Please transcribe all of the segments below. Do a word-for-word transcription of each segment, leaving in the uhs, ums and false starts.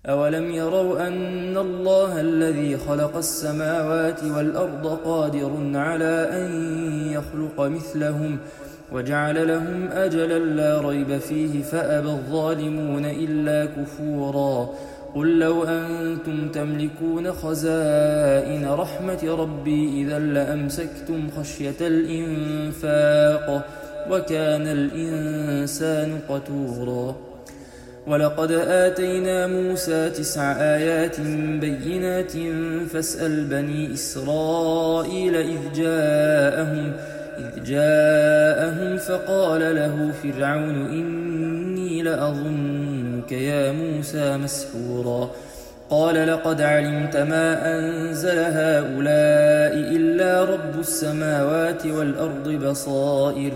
أولم يروا أن الله الذي خلق السماوات والأرض قادر على أن يخلق مثلهم وجعل لهم أجلا لا ريب فيه فأبى الظالمون إلا كفورا. قل لو أنتم تملكون خزائن رحمة ربي إذا لأمسكتم خشية الإنفاق وكان الإنسان قتورا. ولقد آتينا موسى تسع آيات بينات فاسأل بني إسرائيل إذ جاءهم إذ جاءهم فقال له فرعون إني لأظنك يا موسى مسحورا. قال لقد علمت ما أنزل هؤلاء إلا رب السماوات والأرض بصائر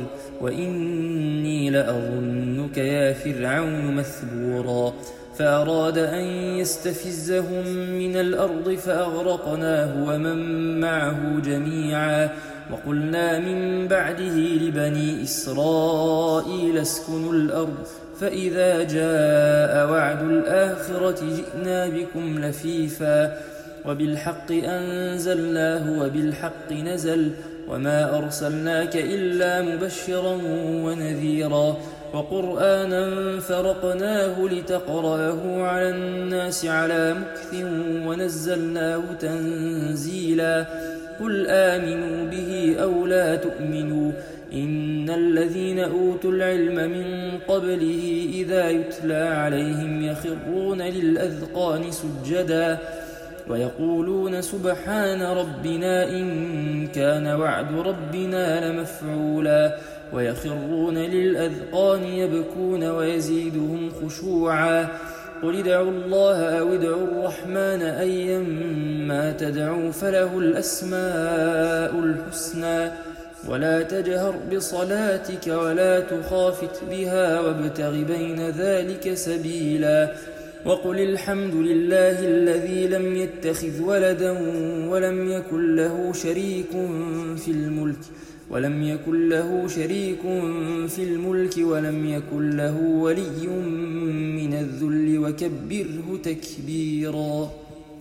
وإني لأظنك يا فرعون مثبورا. فأراد أن يستفزهم من الأرض فأغرقناه ومن معه جميعا. وقلنا من بعده لبني إسرائيل اسكنوا الأرض فإذا جاء وعد الآخرة جئنا بكم لفيفا وبالحق أنزلناه وبالحق نزل وما أرسلناك إلا مبشرا ونذيرا وقرآنا فرقناه لتقرأه على الناس على مكث ونزلناه تنزيلا. قل آمنوا به أو لا تؤمنوا إن الذين أوتوا العلم من قبله إذا يتلى عليهم يخرون للأذقان سجدا ويقولون سبحان ربنا إن كان وعد ربنا لمفعولا ويخرون للأذقان يبكون ويزيدهم خشوعا. قل ادعوا الله أو ادعوا الرحمن أيما تدعوا فله الأسماء الحسنى ولا تجهر بصلاتك ولا تخافت بها وابتغ بين ذلك سبيلا. وقل الحمد لله الذي لم يتخذ ولدا ولم يكن له شريك في الملك ولم يكن له شريك في الملك ولم يكن له ولي من الذل وكبره تكبيرا.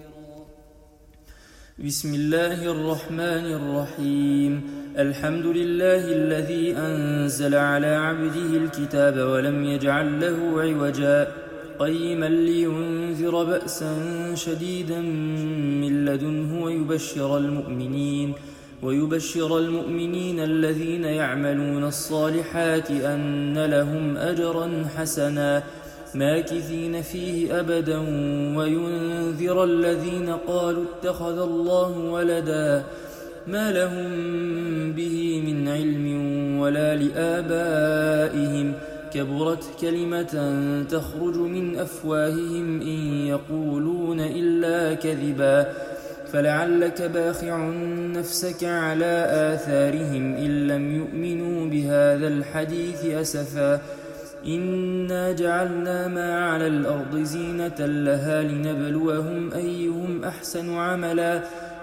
بسم الله الرحمن الرحيم. الحمد لله الذي أنزل على عبده الكتاب ولم يجعل له عوجا قيما لينذر بأسا شديدا من لدنه ويبشر المؤمنين ويبشر المؤمنين الذين يعملون الصالحات أن لهم أجرا حسنا ماكثين فيه أبدا وينذر الذين قالوا اتخذ الله ولدا ما لهم به من علم ولا لآبائهم كبرت كلمة تخرج من أفواههم إن يقولون إلا كذبا فلعلك باخع نفسك على آثارهم إن لم يؤمنوا بهذا الحديث أسفا. إنا جعلنا ما على الأرض زينة لها لنبلوهم أيهم أحسن عملا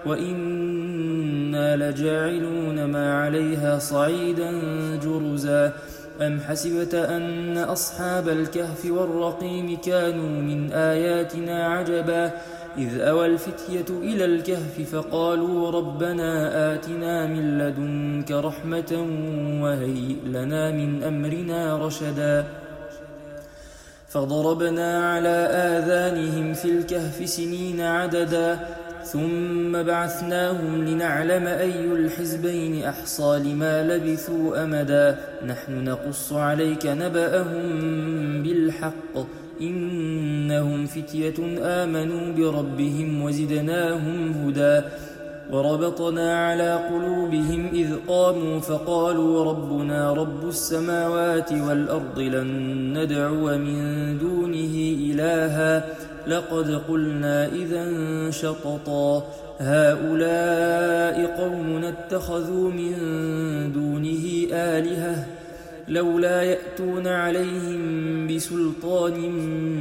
وإنا لجاعلون ما عليها صعيدا جرزا. أم حسبت أن أصحاب الكهف والرقيم كانوا من آياتنا عجبا إذ أوى الفتية إلى الكهف فقالوا ربنا آتنا من لدنك رحمة وهيئ لنا من أمرنا رشدا. فضربنا على آذانهم في الكهف سنين عددا ثم بعثناهم لنعلم أي الحزبين أحصى لما لبثوا أمدا. نحن نقص عليك نبأهم بالحق إنهم فتية آمنوا بربهم وزدناهم هدى. وربطنا على قلوبهم إذ قاموا فقالوا ربنا رب السماوات والأرض لن ندعو من دونه إلها لقد قلنا إذا شططا هؤلاء قومنا اتخذوا من دونه آلهة لولا يأتون عليهم بسلطان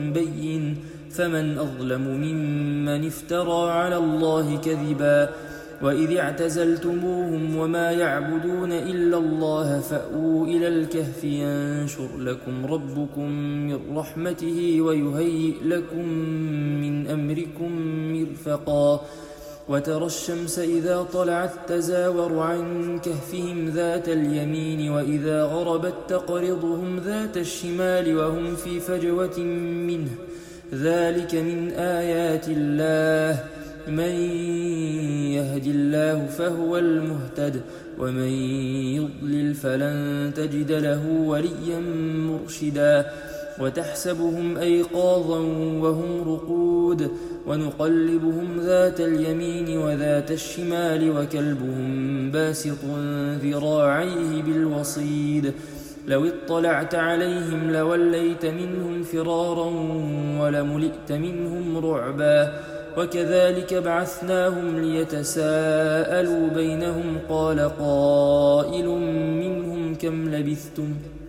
بين فمن أظلم ممن افترى على الله كذبا. وإذ اعتزلتموهم وما يعبدون إلا الله فأووا إلى الكهف ينشر لكم ربكم من رحمته ويهيئ لكم من أمركم مرفقا وترى الشمس إذا طلعت تزاور عن كهفهم ذات اليمين وإذا غربت تقرضهم ذات الشمال وهم في فجوة منه ذلك من آيات الله من يهد الله فهو المهتد ومن يضلل فلن تجد له وليا مرشدا وتحسبهم أيقاظا وهم رقود ونقلبهم ذات اليمين وذات الشمال وكلبهم باسط ذراعيه بالوصيد لو اطلعت عليهم لوليت منهم فرارا ولملئت منهم رعبا وكذلك بعثناهم ليتساءلوا بينهم قال قائل منهم كم لبثتم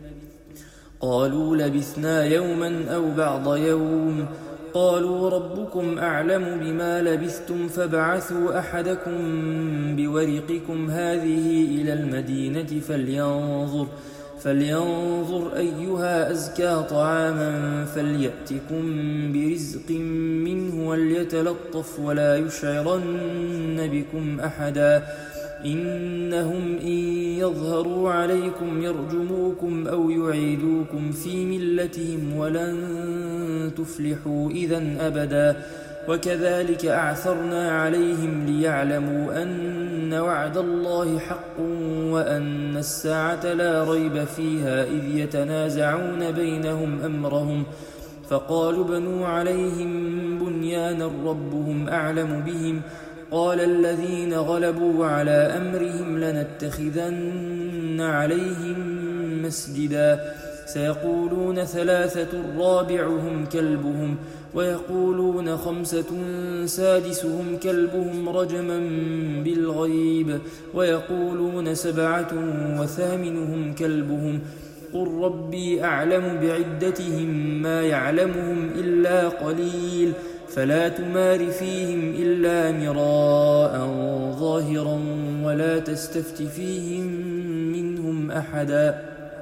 قالوا لبثنا يوما أو بعض يوم قالوا ربكم أعلم بما لبثتم فابعثوا أحدكم بورقكم هذه إلى المدينة فلينظر فلينظر أيها أزكى طعاما فليأتكم برزق منه وليتلطف ولا يشعرن بكم أحدا إنهم إن يظهروا عليكم يرجموكم أو يعيدوكم في ملتهم ولن تفلحوا إذن أبدا وكذلك أعثرنا عليهم ليعلموا أن وعد الله حق وأن الساعة لا ريب فيها إذ يتنازعون بينهم أمرهم فقالوا بنوا عليهم بنيانا ربهم أعلم بهم قال الذين غلبوا على أمرهم لنتخذن عليهم مسجدا سيقولون ثلاثة رابعهم كلبهم ويقولون خمسة سادسهم كلبهم رجما بالغيب ويقولون سبعة وثامنهم كلبهم قل ربي أعلم بعدتهم ما يعلمهم إلا قليل فلا تمار فيهم إلا مراء ظاهرا ولا تستفت فيهم منهم أحدا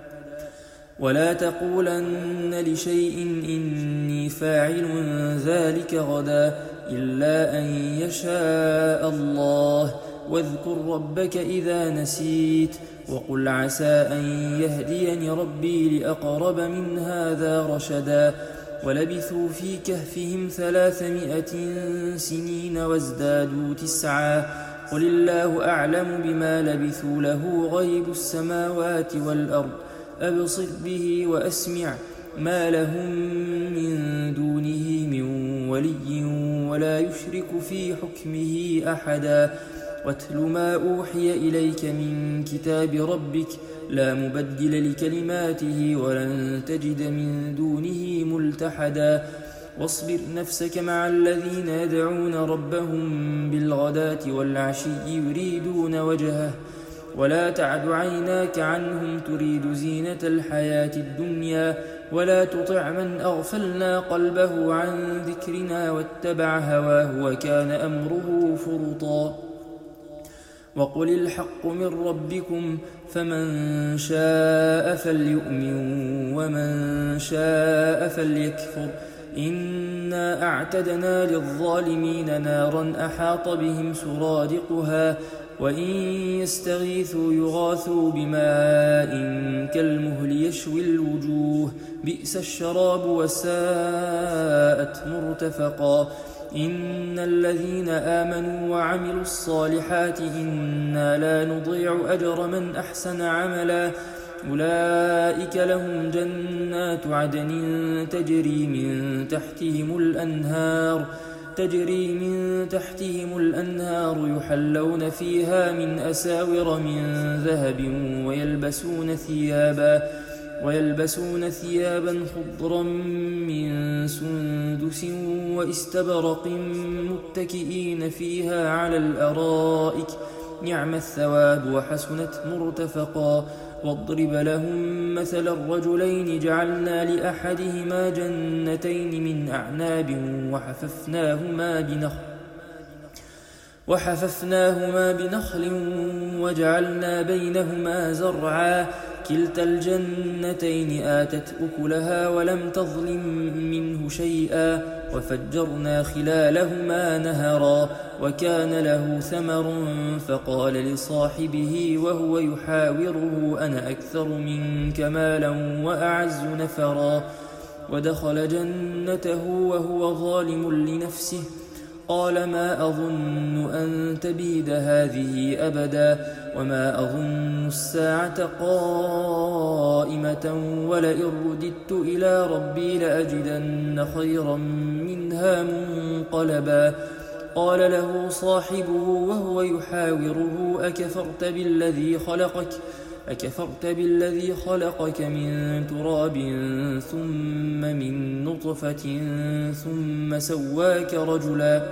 ولا تقولن لشيء إني فاعل ذلك غدا إلا أن يشاء الله واذكر ربك إذا نسيت وقل عسى أن يهديني ربي لأقرب من هذا رشدا ولبثوا في كهفهم ثلاثمائة سنين وازدادوا تسعا قل الله أعلم بما لبثوا له غيب السماوات والأرض أبصر به وأسمع ما لهم من دونه من ولي ولا يشرك في حكمه أحدا واتل ما أوحي إليك من كتاب ربك لا مبدل لكلماته ولن تجد من دونه ملتحدا واصبر نفسك مع الذين يدعون ربهم بالغداة والعشي يريدون وجهه ولا تعد عيناك عنهم تريد زينة الحياة الدنيا ولا تطع من أغفلنا قلبه عن ذكرنا واتبع هواه وكان أمره فرطا وقل الحق من ربكم فمن شاء فليؤمن ومن شاء فليكفر إنا أعتدنا للظالمين نارا أحاط بهم سرادقها وإن يستغيثوا يغاثوا بماء كالمهل يشوي الوجوه بئس الشراب وساءت مرتفقا إن الذين آمنوا وعملوا الصالحات إنا لا نضيع أجر من أحسن عملا أولئك لهم جنات عدن تجري من تحتهم الأنهار تجري من تحتهم الأنهار يحلون فيها من أساور من ذهب ويلبسون ثيابا ويلبسون ثيابا خضرا من سندس واستبرق متكئين فيها على الأرائك نعم الثواب وحسنت مرتفقا واضرب لهم مثل الرجلين جعلنا لأحدهما جنتين من أعناب وحففناهما بنخل وحففناهما بنخل وجعلنا بينهما زرعا كلتا الجنتين آتت أكلها ولم تظلم منه شيئا وفجرنا خلالهما نهرا وكان له ثمر فقال لصاحبه وهو يحاوره أنا أكثر منك مالا وأعز نفرا ودخل جنته وهو ظالم لنفسه قال ما أظن أن تبيد هذه أبدا وما أظن الساعة قائمة ولئن رددت إلى ربي لأجدن خيرا منها منقلبا قال له صاحبه وهو يحاوره أكفرت بالذي خلقك أكفرت بالذي خلقك من تراب ثم من نطفة ثم سواك رجلا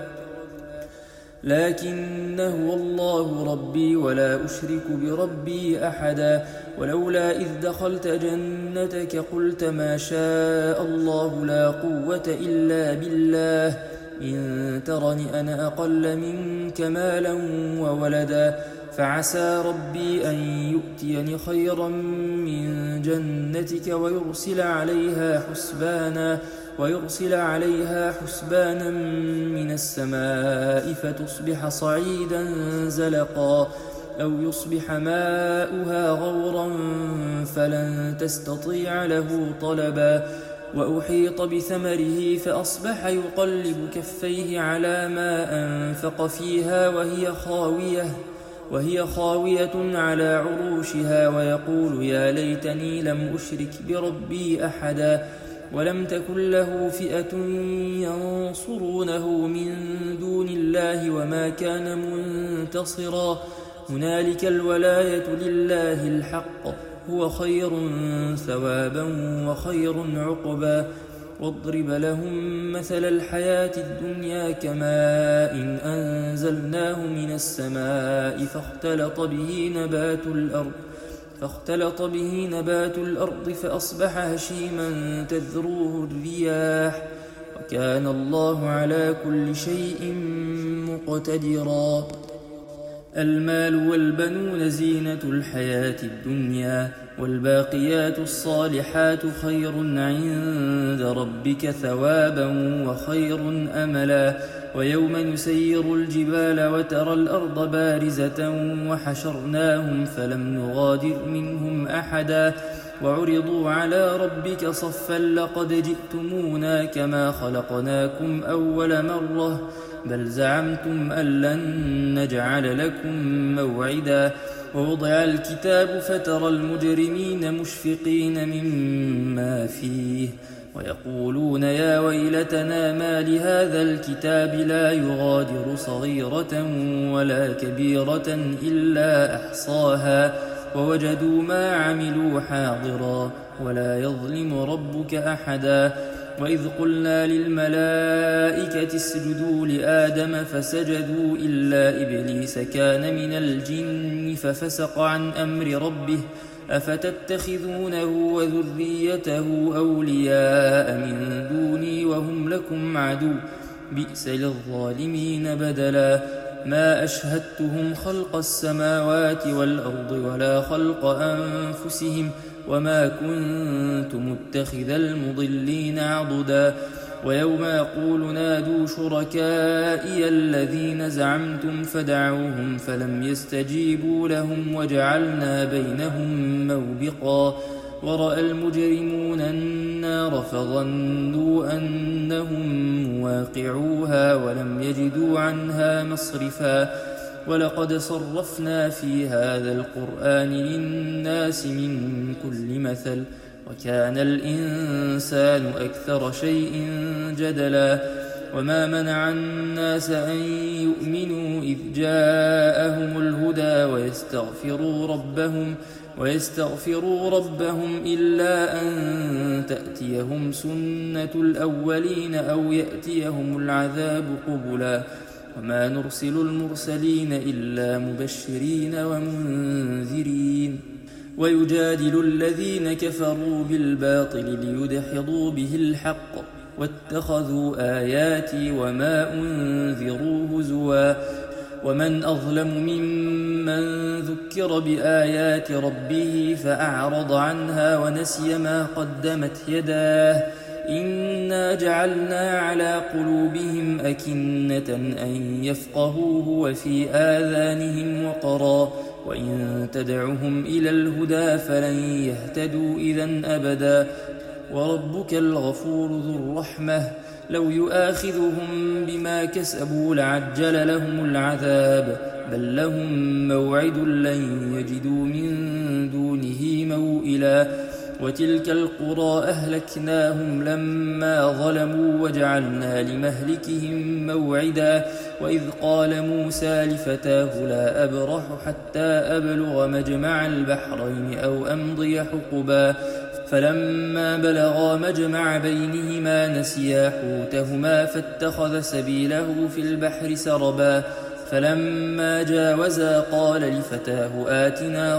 لكن هو الله ربي ولا أشرك بربي أحدا ولولا إذ دخلت جنتك قلت ما شاء الله لا قوة إلا بالله إن ترني أنا أقل منك مالا وولدا فعسى ربي أن يؤتيني خيرا من جنتك ويرسل عليها حسبانا ويرسل عليها حسبانا من السماء فتصبح صعيدا زلقا أو يصبح ماؤها غورا فلن تستطيع له طلبا وأحيط بثمره فأصبح يقلب كفيه على ما أنفق فيها وهي خاوية وهي خاوية على عروشها ويقول يا ليتني لم أشرك بربي أحدا ولم تكن له فئة ينصرونه من دون الله وما كان منتصرا هنالك الولاية لله الحق هو خير ثوابا وخير عقبا واضرب لهم مثل الحياة الدنيا كماء إن أنزلناه من السماء فاختلط به نبات الأرض فاختلط به نبات الأرض فأصبح هشيما تذروه الرياح وكان الله على كل شيء مقتدرا المال والبنون زينة الحياة الدنيا والباقيات الصالحات خير عند ربك ثوابا وخير أملا ويوم نسير الجبال وترى الأرض بارزة وحشرناهم فلم نغادر منهم أحدا وعرضوا على ربك صفا لقد جئتمونا كما خلقناكم أول مرة بل زعمتم أن لن نجعل لكم موعدا ووضع الكتاب فترى المجرمين مشفقين مما فيه ويقولون يا ويلتنا ما لهذا الكتاب لا يغادر صغيرة ولا كبيرة إلا أحصاها ووجدوا ما عملوا حاضرا ولا يظلم ربك أحدا وإذ قلنا للملائكة اسجدوا لآدم فسجدوا إلا إبليس كان من الجن ففسق عن أمر ربه أفتتخذونه وذريته أولياء من دوني وهم لكم عدو بئس للظالمين بدلا ما أشهدتهم خلق السماوات والأرض ولا خلق أنفسهم وما كنت متخذ المضلين عضدا ويوم يقول نادوا شركائي الذين زعمتم فدعوهم فلم يستجيبوا لهم وجعلنا بينهم موبقا ورأى المجرمون النار فظنوا أنهم مواقعوها ولم يجدوا عنها مصرفا ولقد صرفنا في هذا القرآن للناس من كل مثل وكان الإنسان أكثر شيء جدلا وما منع الناس أن يؤمنوا إذ جاءهم الهدى ويستغفروا ربهم ويستغفروا ربهم إلا أن تأتيهم سنة الأولين أو يأتيهم العذاب قبلا وما نرسل المرسلين إلا مبشرين ومنذرين ويجادل الذين كفروا بالباطل ليدحضوا به الحق واتخذوا آياتي وما أنذروا هزوا ومن أظلم ممن ذكر بآيات ربه فأعرض عنها ونسي ما قدمت يداه إنا جعلنا على قلوبهم أكنة أن يفقهوه وفي آذانهم وقرا وإن تدعهم إلى الهدى فلن يهتدوا إذن أبدا وربك الغفور ذو الرحمة لو يؤاخذهم بما كسبوا لعجل لهم العذاب بل لهم موعد لن يجدوا من دونه موئلا وتلك القرى أهلكناهم لما ظلموا وجعلنا لمهلكهم موعدا وإذ قال موسى لفتاه لا أبرح حتى أبلغ مجمع البحرين أو أمضي حقبا فلما بلغا مجمع بينهما نسيا حوتهما فاتخذ سبيله في البحر سربا فلما جاوزا قال لفتاه آتنا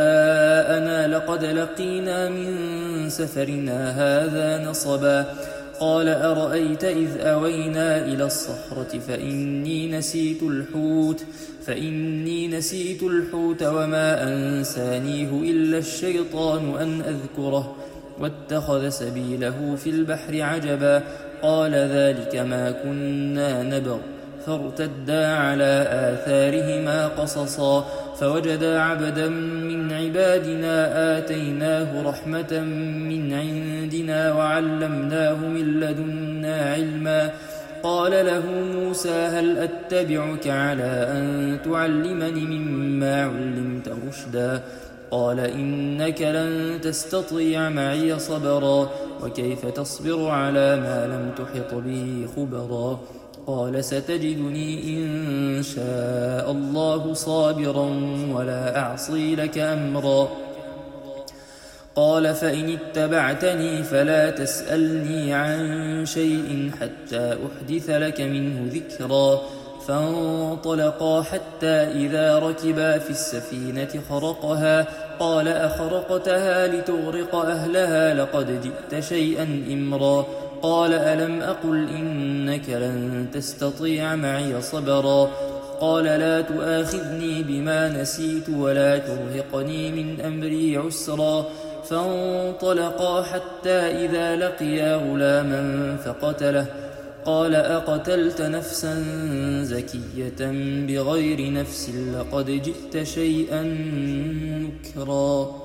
غداءنا لقد لقينا من سفرنا هذا نصبا قال أرأيت إذ أوينا إلى الصخرة فإني نسيت الحوت فإني نسيت الحوت وما أنسانيه إلا الشيطان أن أذكره واتخذ سبيله في البحر عجبا قال ذلك ما كنا نبغ فارتدا على آثارهما قصصا فوجدا عبدا من عبادنا آتيناه رحمة من عندنا وعلمناه من لدنا علما قال له موسى هل أتبعك على أن تعلمني مما علمت رشدا قال إنك لن تستطيع معي صبرا وكيف تصبر على ما لم تحط به خبرا قال ستجدني إن شاء الله صابرا ولا أعصي لك أمرا قال فإن اتبعتني فلا تسألني عن شيء حتى أحدث لك منه ذكرا فانطلقا حتى إذا ركبا في السفينة خرقها قال أخرقتها لتغرق أهلها لقد جئت شيئا إمرا قال ألم أقل إنك لن تستطيع معي صبرا قال لا تؤاخذني بما نسيت ولا ترهقني من أمري عسرا فانطلقا حتى إذا لقيا غلاما فقتله قال أقتلت نفسا زكية بغير نفس لقد جئت شيئا نكرا